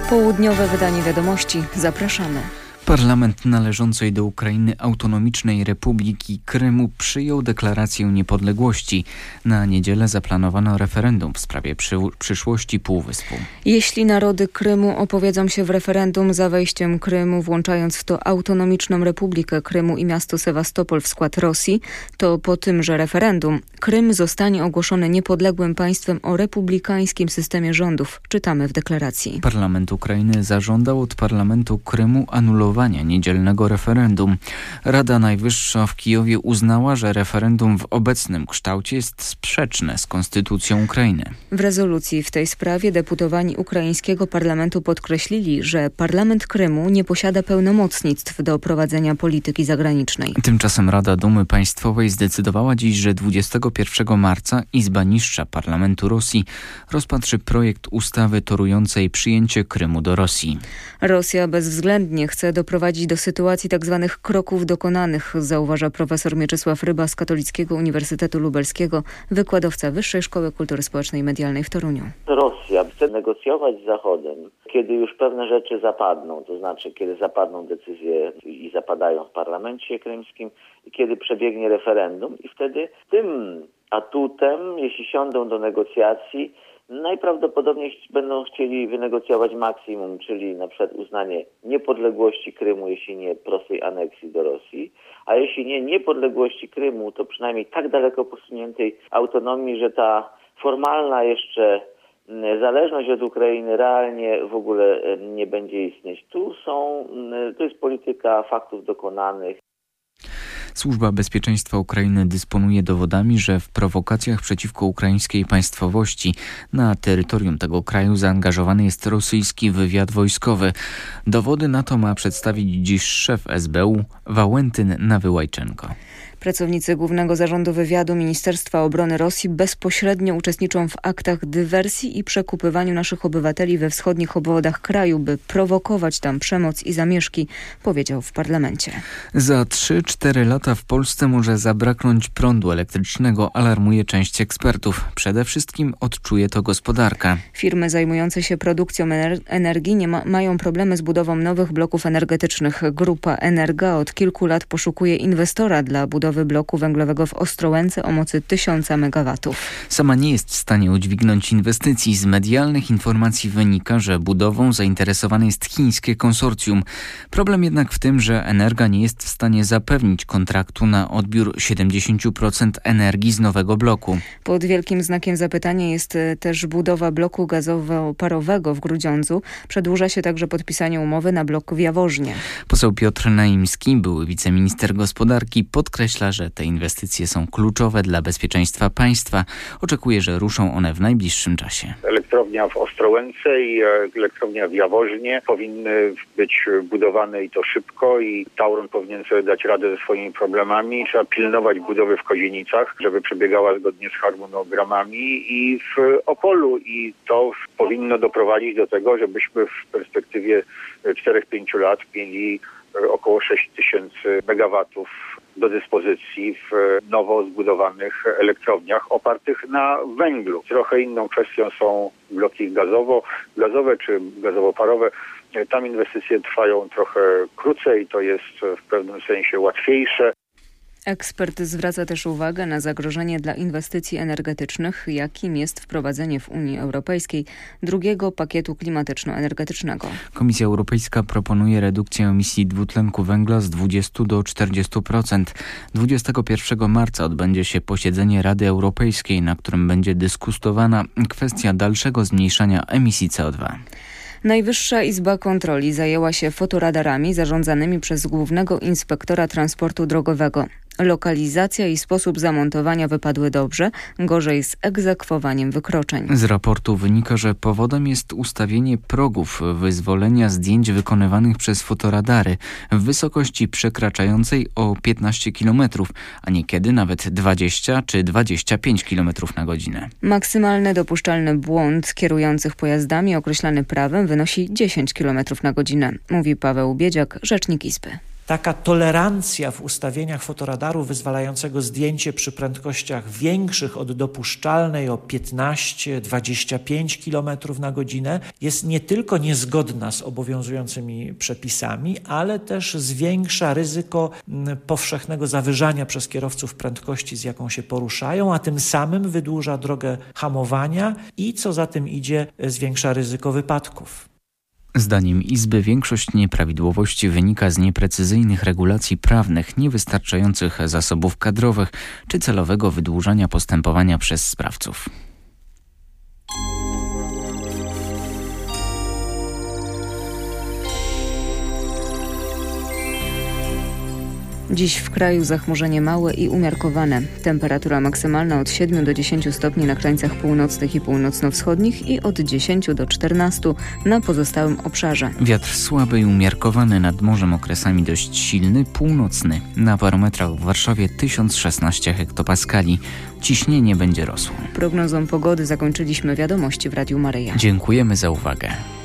Południowe wydanie wiadomości. Zapraszamy. Parlament należącej do Ukrainy Autonomicznej Republiki Krymu przyjął deklarację niepodległości. Na niedzielę zaplanowano referendum w sprawie przyszłości półwyspu. Jeśli narody Krymu opowiedzą się w referendum za wejściem Krymu, włączając w to Autonomiczną Republikę Krymu i miasto Sewastopol w skład Rosji, to po tymże referendum Krym zostanie ogłoszony niepodległym państwem o republikańskim systemie rządów, czytamy w deklaracji. Parlament Ukrainy zażądał od parlamentu Krymu anulowania niedzielnego referendum. Rada Najwyższa w Kijowie uznała, że referendum w obecnym kształcie jest sprzeczne z konstytucją Ukrainy. W rezolucji w tej sprawie deputowani ukraińskiego parlamentu podkreślili, że parlament Krymu nie posiada pełnomocnictw do prowadzenia polityki zagranicznej. Tymczasem Rada Dumy Państwowej zdecydowała dziś, że 21 marca Izba Niższa Parlamentu Rosji rozpatrzy projekt ustawy torującej przyjęcie Krymu do Rosji. Rosja bezwzględnie chce doprowadzić do sytuacji tzw. kroków dokonanych, zauważa profesor Mieczysław Ryba z Katolickiego Uniwersytetu Lubelskiego, wykładowca Wyższej Szkoły Kultury Społecznej i Medialnej w Toruniu. Rosja chce negocjować z Zachodem, kiedy już pewne rzeczy zapadną, to znaczy kiedy zapadną decyzje i zapadają w parlamencie krymskim i kiedy przebiegnie referendum i wtedy tym atutem, jeśli siądą do negocjacji, najprawdopodobniej będą chcieli wynegocjować maksimum, czyli na przykład uznanie niepodległości Krymu, jeśli nie prostej aneksji do Rosji, a jeśli nie niepodległości Krymu, to przynajmniej tak daleko posuniętej autonomii, że ta formalna jeszcze zależność od Ukrainy realnie w ogóle nie będzie istnieć. To jest polityka faktów dokonanych. Służba Bezpieczeństwa Ukrainy dysponuje dowodami, że w prowokacjach przeciwko ukraińskiej państwowości na terytorium tego kraju zaangażowany jest rosyjski wywiad wojskowy. Dowody na to ma przedstawić dziś szef SBU Wałentyn Nawyłajczenko. Pracownicy Głównego Zarządu Wywiadu Ministerstwa Obrony Rosji bezpośrednio uczestniczą w aktach dywersji i przekupywaniu naszych obywateli we wschodnich obwodach kraju, by prowokować tam przemoc i zamieszki, powiedział w parlamencie. Za 3-4 lata w Polsce może zabraknąć prądu elektrycznego, alarmuje część ekspertów. Przede wszystkim odczuje to gospodarka. Firmy zajmujące się produkcją energii mają problemy z budową nowych bloków energetycznych. Grupa Energa od kilku lat poszukuje inwestora dla budowy bloku węglowego w Ostrołęce o mocy 1000 megawatów. Sama nie jest w stanie udźwignąć inwestycji. Z medialnych informacji wynika, że budową zainteresowane jest chińskie konsorcjum. Problem jednak w tym, że Energa nie jest w stanie zapewnić kontraktu na odbiór 70% energii z nowego bloku. Pod wielkim znakiem zapytania jest też budowa bloku gazowo-parowego w Grudziądzu. Przedłuża się także podpisanie umowy na blok w Jaworznie. Poseł Piotr Naimski, były wiceminister gospodarki, podkreśla, że te inwestycje są kluczowe dla bezpieczeństwa państwa. Oczekuje, że ruszą one w najbliższym czasie. Elektrownia w Ostrołęce i elektrownia w Jaworznie powinny być budowane i to szybko i Tauron powinien sobie dać radę ze swoimi problemami. Trzeba pilnować budowy w Kozienicach, żeby przebiegała zgodnie z harmonogramami i w Opolu i to powinno doprowadzić do tego, żebyśmy w perspektywie 4-5 lat mieli około 6000 megawatów do dyspozycji w nowo zbudowanych elektrowniach opartych na węglu. Trochę inną kwestią są bloki gazowe czy gazowo-parowe. Tam inwestycje trwają trochę krócej, to jest w pewnym sensie łatwiejsze. Ekspert zwraca też uwagę na zagrożenie dla inwestycji energetycznych, jakim jest wprowadzenie w Unii Europejskiej drugiego pakietu klimatyczno-energetycznego. Komisja Europejska proponuje redukcję emisji dwutlenku węgla z 20 do 40%. 21 marca odbędzie się posiedzenie Rady Europejskiej, na którym będzie dyskutowana kwestia dalszego zmniejszania emisji CO2. Najwyższa Izba Kontroli zajęła się fotoradarami zarządzanymi przez Głównego Inspektora Transportu Drogowego. Lokalizacja i sposób zamontowania wypadły dobrze, gorzej z egzekwowaniem wykroczeń. Z raportu wynika, że powodem jest ustawienie progów wyzwolenia zdjęć wykonywanych przez fotoradary w wysokości przekraczającej o 15 km, a niekiedy nawet 20 czy 25 km na godzinę. Maksymalny dopuszczalny błąd kierujących pojazdami określany prawem wynosi 10 km na godzinę, mówi Paweł Biedziak, rzecznik Izby. taka tolerancja w ustawieniach fotoradaru wyzwalającego zdjęcie przy prędkościach większych od dopuszczalnej o 15-25 km na godzinę jest nie tylko niezgodna z obowiązującymi przepisami, ale też zwiększa ryzyko powszechnego zawyżania przez kierowców prędkości, z jaką się poruszają, a tym samym wydłuża drogę hamowania i co za tym idzie, zwiększa ryzyko wypadków. Zdaniem Izby większość nieprawidłowości wynika z nieprecyzyjnych regulacji prawnych, niewystarczających zasobów kadrowych czy celowego wydłużania postępowania przez sprawców. Dziś w kraju zachmurzenie małe i umiarkowane. Temperatura maksymalna od 7 do 10 stopni na krańcach północnych i północno-wschodnich i od 10 do 14 na pozostałym obszarze. Wiatr słaby i umiarkowany, nad morzem okresami dość silny, północny. Na barometrach w Warszawie 1016 hektopaskali. Ciśnienie będzie rosło. Prognozą pogody zakończyliśmy wiadomości w Radiu Maryja. Dziękujemy za uwagę.